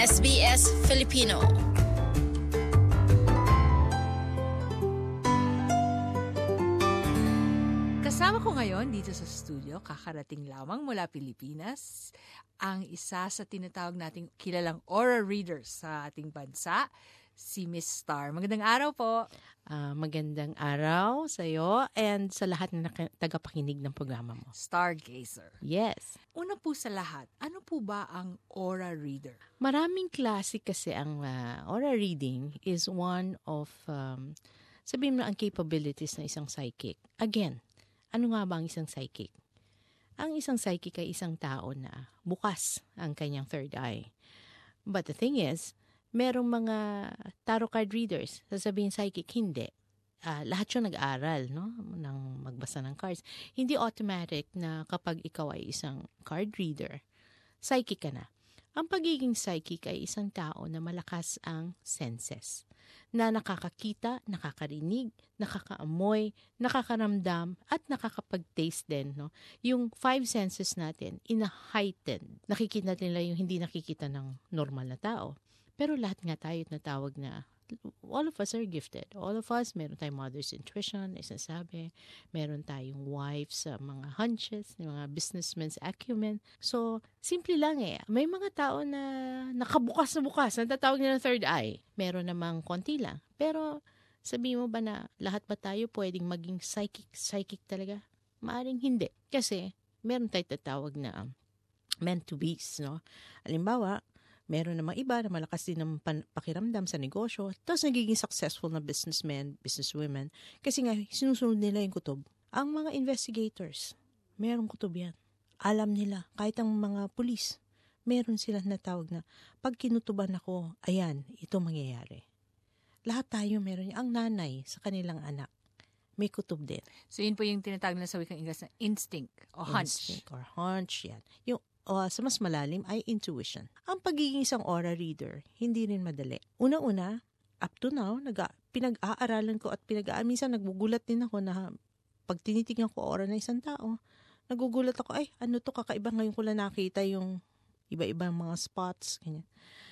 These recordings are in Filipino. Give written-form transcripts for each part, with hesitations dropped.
SBS Filipino. Kasama ko ngayon dito sa studio, kakarating lamang mula Pilipinas, ang isa sa tinatawag nating kilalang aura readers sa ating bansa, si Miss Star. Magandang araw po. Magandang araw sa iyo and sa lahat na tagapakinig ng programa mo. Stargazer. Yes. Una po sa lahat, ano po ba ang aura reader? Maraming klase kasi ang aura reading is one of, sabihin mo ang capabilities ng isang psychic. Again, ano nga ba ang isang psychic? Ang isang psychic ay isang tao na bukas ang kanyang third eye. But the thing is, merong mga tarot card readers, sasabihin psychic, hindi. Lahat yun nag-aaral, no? Nang magbasa ng cards. Hindi automatic na kapag ikaw ay isang card reader, psychic ka na. Ang pagiging psychic ay isang tao na malakas ang senses. Na nakakakita, nakakarinig, nakakaamoy, nakakaramdam, at nakakapag-taste din, no? Yung 5 senses natin, ina-heightened. Nakikita nila yung hindi nakikita ng normal na tao. Pero lahat nga tayo natawag na all of us are gifted. All of us, meron tayong mother's intuition, isasabi. Meron tayong wives, mga hunches, mga businessmen's acumen. So, simple lang eh. May mga tao na nakabukas na bukas, natatawag nila third eye. Meron namang konti lang. Pero, sabihin mo ba na lahat ba tayo pwedeng maging psychic talaga? Maaring hindi. Kasi, meron tayong tatawag na meant to be, no? Halimbawa, meron namang iba na malakas din ng pakiramdam sa negosyo, tapos nagiging successful na businessmen, businesswomen, kasi nga sinusunod nila yung kutob. Ang mga investigators, merong kutob yan. Alam nila, kahit ang mga pulis, meron sila natawag na, pag kinutuban ako, ayan, ito mangyayari. Lahat tayo meron yan. Ang nanay sa kanilang anak, may kutob din. So, yun po yung tinatawag na sa wikang Ingles na instinct o hunch. Instinct or hunch, yan. Yung sa mas malalim ay intuition. Ang pagiging isang aura reader, hindi rin madali. Una-una, up to now, pinag-aaralan ko at minsan nagugulat din ako na pag tinitingnan ko aura ng isang tao, nagugulat ako, ay, ano to, kakaiba ngayon ko lang nakita yung iba-ibang mga spots, ganyan.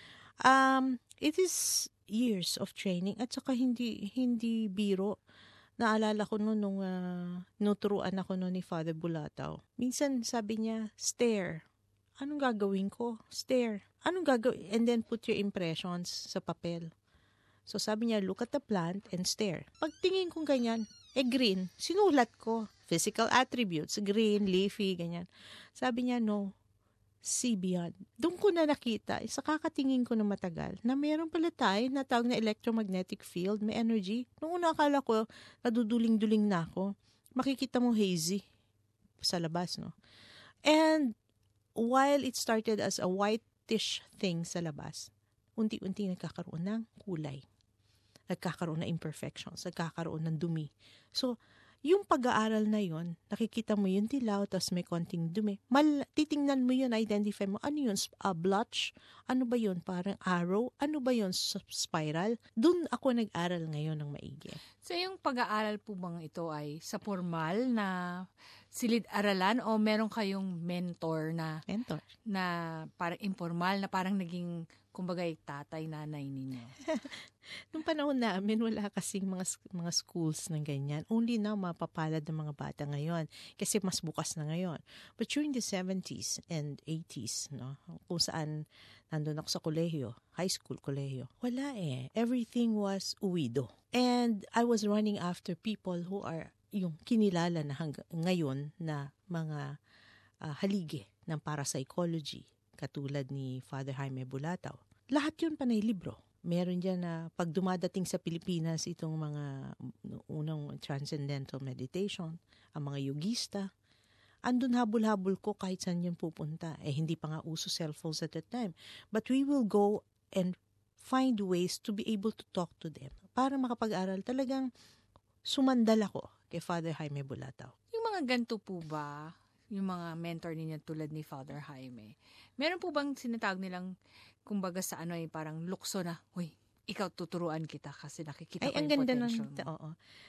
It is years of training at saka hindi biro. Naalala ko nung nuturuan ako ni Father Bulataw. Minsan sabi niya, stare. Anong gagawin ko? Stare. Anong gagawin? And then put your impressions sa papel. So sabi niya, look at the plant and stare. Pagtingin kong ganyan, green. Sinulat ko. Physical attributes, green, leafy, ganyan. Sabi niya, no. See beyond. Doon ko na nakita, sa kakatingin ko na matagal, na mayroon pala tayo na tawag na electromagnetic field, may energy. Noong una akala ko, naduduling-duling na ako. Makikita mo hazy sa labas, no? And while it started as a whitish thing sa labas, unti-unti nagkakaroon ng kulay. Nagkakaroon ng imperfections, nagkakaroon ng dumi. So, yung pag-aaral na yon, nakikita mo yung dilaw, tapos may konting dumi. Titingnan mo yun, identify mo, ano yun, blotch? Ano ba yun, parang arrow? Ano ba yun, spiral? Doon ako nag-aral ngayon ng maigi. So, yung pag-aaral po bang ito ay sa formal na silid-aralan o meron kayong mentor na parang informal, na parang naging, kumbagay, tatay, nanay ninyo? Nung panahon namin, wala kasing mga schools ng ganyan. Only now, mapapalad ng mga bata ngayon. Kasi mas bukas na ngayon. But during the 70s and 80s, no, kung saan nandun ako sa kolehiyo, high school kolehiyo, wala eh. Everything was uwido. And I was running after people who are yung kinilala na ngayon na mga haligi ng parapsychology, katulad ni Father Jaime Bulataw. Lahat yun panay libro. Meron dyan na pag dumadating sa Pilipinas itong mga unang transcendental meditation, ang mga yogista, andun habol-habol ko kahit saan yun pupunta. Hindi pa nga uso cellphones at that time. But we will go and find ways to be able to talk to them para makapag-aral. Talagang sumandal ako kay Father Jaime Bulataw. Yung mga ganito po ba, yung mga mentor ninyo tulad ni Father Jaime, meron po bang sinatawag nilang, kumbaga sa parang lukso na, uy, ikaw tuturuan kita kasi nakikita ko yung potential mo. Oo.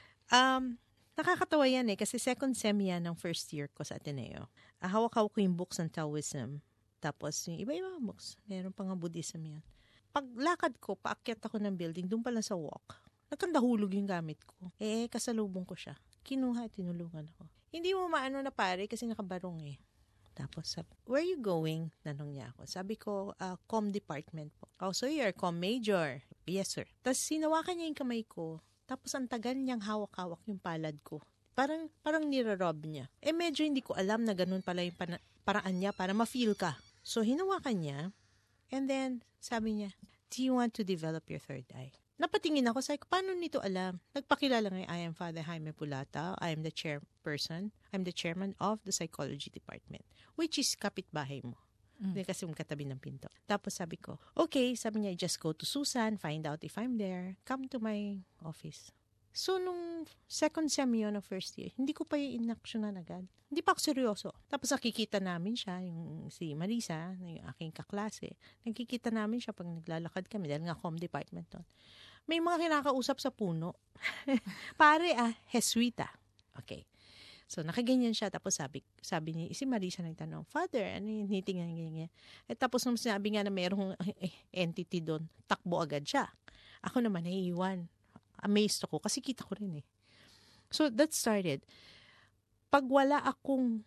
Nakakatawa yan kasi second sem yan ng first year ko sa Ateneo. Hawak-hawak ko yung books ng Taoism. Tapos yung iba-iba books. Meron pa nga Buddhism yan. Paglakad ko, paakyat ako ng building, doon pala sa walk. Nagkandahulog yung gamit ko. Kasalubong ko siya. Kinuha, tinulungan ako. Hindi mo maano na pare kasi nakabarong eh. Tapos sabi, where are you going? Tanong niya ako. Sabi ko, comm department po. Oh, so you're comm major? Yes, sir. Tapos sinawakan niya yung kamay ko. Tapos ang tagal niyang hawak-hawak yung palad ko. Parang nirarob niya. Medyo hindi ko alam na ganun pala yung paraan niya para ma-feel ka. So, hinawakan niya. And then, sabi niya, do you want to develop your third eye? Napatingin ako, sabi ko, paano nito alam? Nagpakilala nga, I am Father Jaime Pulata. I am the chairperson. I'm the chairman of the psychology department, which is kapitbahay mo. Hindi kasi katabi ng pinto. Tapos sabi ko, okay, sabi niya, just go to Susan, find out if I'm there, come to my office. So, nung second sem yun o first year, hindi ko pa yung inaksyonan agad. Hindi pa ako seryoso. Tapos nakikita namin siya, yung si Marisa, yung aking kaklase. Nakikita namin siya pag naglalakad kami dahil nga comm department doon. May mga kinakausap sa puno. Pare Jesuita. Okay. So, nakaganyan siya. Tapos sabi niya, si Marisa nagtanong, Father, ano yung nitingnan ganyan? Tapos nung sinabi nga na mayroong entity doon, takbo agad siya. Ako naman, naiiwan. Amazed ako kasi kita ko rin eh. So, that started. Pag wala akong,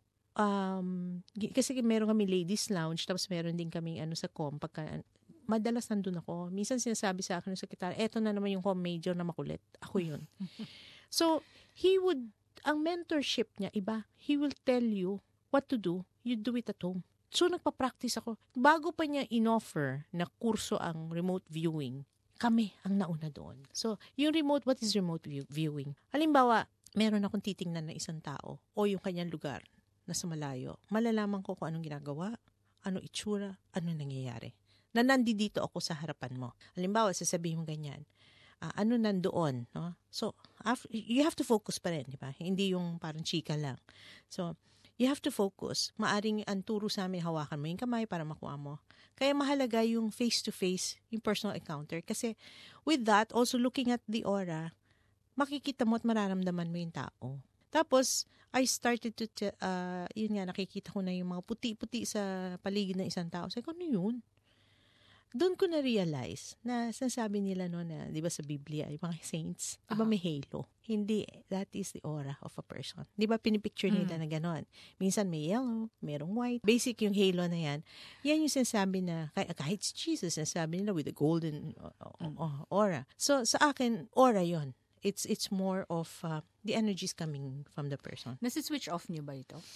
kasi meron kami ladies lounge, tapos meron din kami sa comm, madalas nandun ako. Minsan sinasabi sa akin ng sekretary, eto na naman yung comm major na makulit. Ako yun. So, ang mentorship niya, iba. He will tell you what to do. You do it at home. So, nagpa-practice ako. Bago pa niya in-offer na kurso ang remote viewing, kami ang nauna doon. So, yung remote, what is remote viewing? Halimbawa, meron akong titingnan na isang tao o yung kanyang lugar na sa malayo. Malalaman ko kung anong ginagawa, ano itsura, ano nangyayari. Na nandito ako sa harapan mo. Halimbawa, sasabihin mo ganyan, ano nandoon, no? So, you have to focus pa rin, di ba? Hindi yung parang chika lang. So, you have to focus. Maaring ang turo sa amin, hawakan mo yung kamay para makuha mo. Kaya mahalaga yung face-to-face, yung personal encounter. Kasi with that, also looking at the aura, makikita mo at mararamdaman mo yung tao. Tapos, I started to, yun nga, nakikita ko na yung mga puti-puti sa paligid ng isang tao. Sabi ko, ano yun? Doon ko na-realize na sinasabi nila no na, di ba sa Biblia, yung mga saints, di ba may halo? Hindi, that is the aura of a person. Di ba pinipicture nila na gano'n? Minsan may yellow, merong white. Basic yung halo na yan. Yan yung sinasabi na, kahit si Jesus, sinasabi nila with the golden aura. So sa akin, aura yon. It's more of the energies coming from the person. Nasi-switch off niyo ba ito?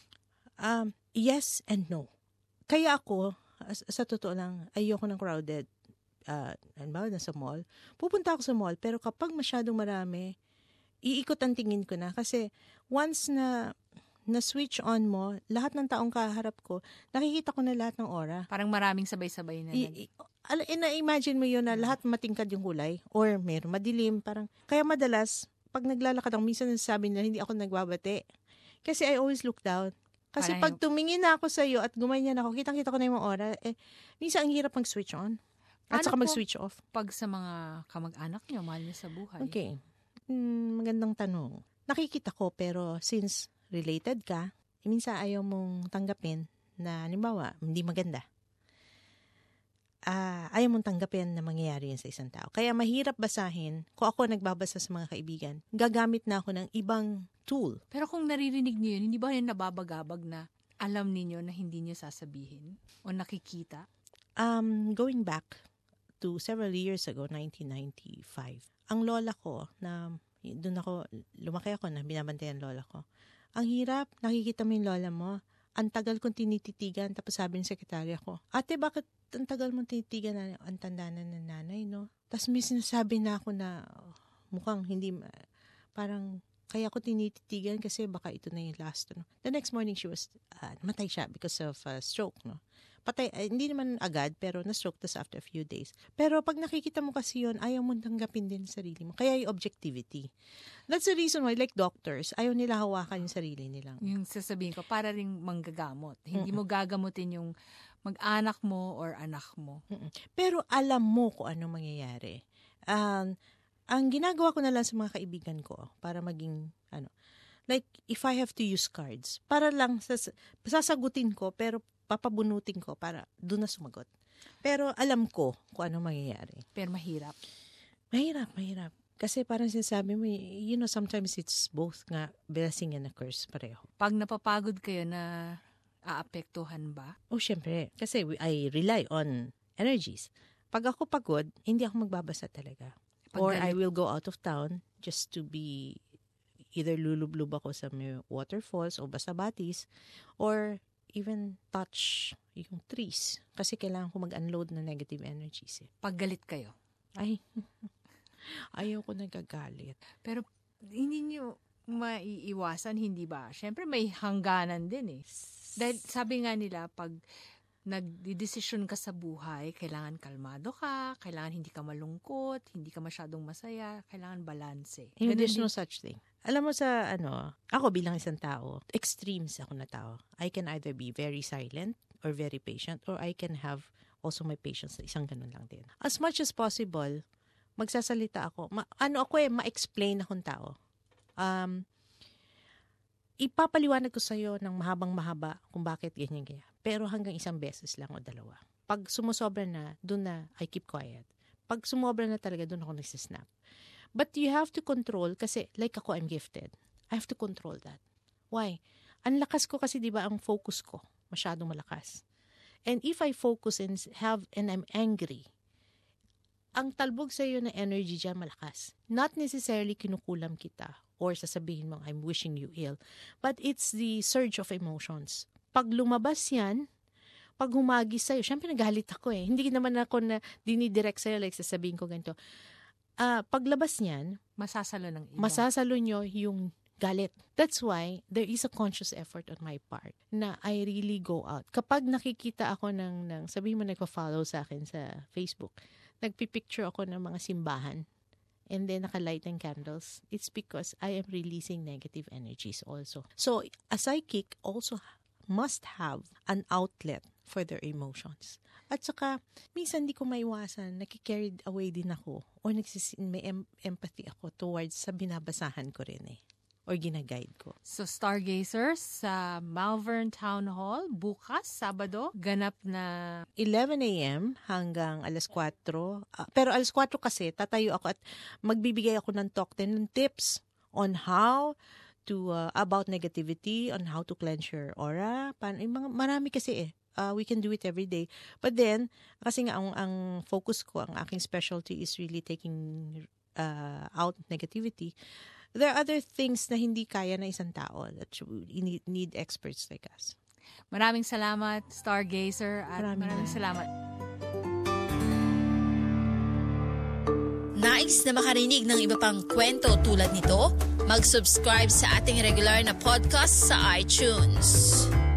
Yes and no. Kaya ako, sa totoo lang, ayoko ng crowded. Halimbawa, nasa mall. Pupunta ako sa mall, pero kapag masyadong marami, iikot ang tingin ko na. Kasi once na switch on mo, lahat ng taong kaharap ko, nakikita ko na lahat ng aura. Parang maraming sabay-sabay na. Na-imagine mo yun na lahat matingkad yung kulay or meron madilim. Kaya madalas, pag naglalakad ako, minsan nasasabi nila, hindi ako nagbabate. Kasi I always look down. Kasi pag tumingin na ako sa iyo at gumanyan ako, kitang-kita ko na yung mga aura, minsan ang hirap mag-switch on. At saka mag-switch off. Pag sa mga kamag-anak niyo, mahal niyo sa buhay. Okay. Magandang tanong. Nakikita ko, pero since related ka, minsan ayaw mong tanggapin na, halimbawa, hindi maganda. Ayaw mong tanggapin na mangyayari yan sa isang tao. Kaya mahirap basahin. Kung ako nagbabasa sa mga kaibigan, gagamit na ako ng ibang tool. Pero kung naririnig niyo yun, hindi ba yun nababagabag na alam niyo na hindi niyo sasabihin? O nakikita? Going back to several years ago, 1995, ang lola ko, na doon ako, lumaki ako na binabantayan lola ko. Ang hirap, nakikita mo yung lola mo, ang tagal kong tinititigan, tapos sabi ng sekretarya ko, ate, bakit ang tagal mong tinitigan na ang tanda na ng nanay, no? Tapos may sinasabi na ako na mukhang hindi, parang kaya ko tinititigan kasi baka ito na yung last. No? The next morning, she was, namatay siya because of stroke, no? Patay, hindi naman agad, pero na-stroke tas after a few days. Pero pag nakikita mo kasi yun, ayaw mo tanggapin din sarili mo. Kaya yung objectivity. That's the reason why, like doctors, ayaw nila hawakan yung sarili nila. Yung sasabihin ko, para rin manggagamot. Hindi mo gagamutin yung mag-anak mo or anak mo. Pero alam mo kung ano mangyayari. Ang ginagawa ko na lang sa mga kaibigan ko, para maging, like, if I have to use cards, para lang, sasagutin ko, pero papabunutin ko para doon na sumagot. Pero alam ko kung ano mangyayari. Pero mahirap. Mahirap. Kasi parang sinasabi mo, sometimes it's both nga blessing and a curse pareho. Pag napapagod kayo na aapektuhan ba? Syempre. Kasi I rely on energies. Pag ako pagod, hindi ako magbabasa talaga. Or I will go out of town just to be either lulub-lub ako sa may waterfalls o basa-batis or even touch yung trees. Kasi kailangan ko mag-unload na negative energies. Pag galit kayo? Ayaw ko nagagalit. Pero hindi nyo maiiwasan, hindi ba? Siyempre may hangganan din eh. Dahil sabi nga nila, pag nagdidesisyon ka sa buhay, kailangan kalmado ka, kailangan hindi ka malungkot, hindi ka masyadong masaya, kailangan balanse. There's no such thing. Alam mo ako bilang isang tao, extremes ako na tao. I can either be very silent or very patient, or I can have also my patience na isang ganun lang din. As much as possible, magsasalita ako. Ma-explain akong tao. Ipapaliwanag ko sa'yo ng mahabang-mahaba kung bakit ganyan. Pero hanggang isang beses lang o dalawa. Pag sumusobra na, dun na I keep quiet. Pag sumobra na talaga, dun ako nagsisnap. But you have to control, kasi like ako, I'm gifted. I have to control that. Why? Ang lakas ko kasi, di ba, ang focus ko. Masyadong malakas. And if I focus and I'm angry, ang talbog sa iyo na energy dyan malakas. Not necessarily kinukulam kita or sasabihin mo, I'm wishing you ill. But it's the surge of emotions. Pag lumabas yan, pag humagis sa'yo, syempre nagalit ako eh. Hindi naman ako na dinidirect sa'yo, like sasabihin ko ganito. Paglabas niyan, masasalo ng iba. Masasalo nyo yung galit. That's why there is a conscious effort on my part na I really go out. Kapag nakikita ako ng sabihin mo nagpa-follow sa akin sa Facebook, nagpipicture ako ng mga simbahan and then nakalight ng candles, it's because I am releasing negative energies also. So, a psychic also must have an outlet for their emotions. At saka, minsan di ko maiwasan, nakikarried away din ako or may empathy ako towards sa binabasahan ko rin eh. Or ginaguide ko. So, Stargazers sa Malvern Town Hall, bukas, Sabado, ganap na 11 a.m. hanggang alas 4. Pero alas 4 kasi, tatayo ako at magbibigay ako ng talk 10 ng tips on how to, about negativity, on how to cleanse your aura. Marami kasi eh. We can do it every day. But then, kasi nga ang focus ko, ang aking specialty is really taking out negativity. There are other things na hindi kaya na isang tao that you need experts like us. Maraming salamat, Stargazer, at maraming salamat. Nais na makarinig ng iba pang kwento tulad nito? Mag-subscribe sa ating regular na podcast sa iTunes.